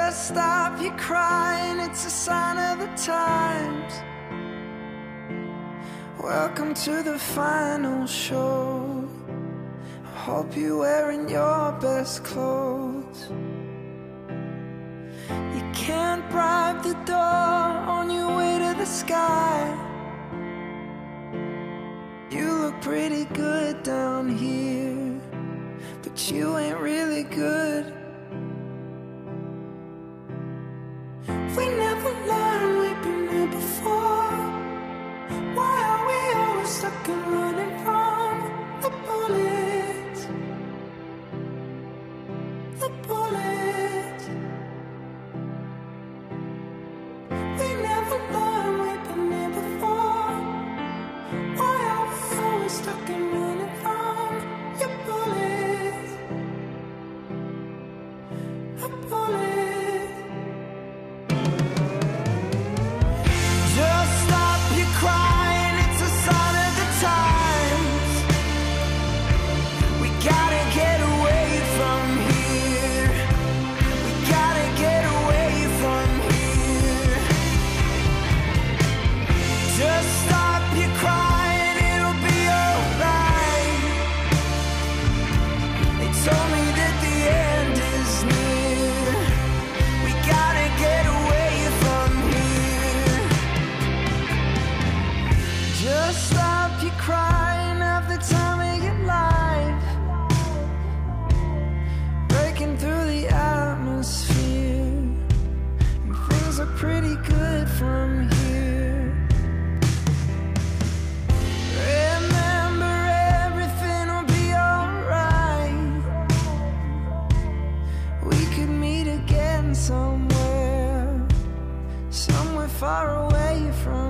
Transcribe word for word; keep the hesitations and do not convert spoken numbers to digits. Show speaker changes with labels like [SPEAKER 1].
[SPEAKER 1] Just stop your crying, it's a sign of the times. Welcome to the final show. I hope you're wearing your best clothes. You can't bribe the door on your way to the sky. You look pretty good down here, but you ain't really good. We never learned, we've been here before. Why are we always stuck and running from the bullets? The bullets. We never learned, we've been here before. Why are we always stuck and running from your bullets? The bullets. Pretty good from here. Remember, everything will be alright. We could meet again somewhere, somewhere far away from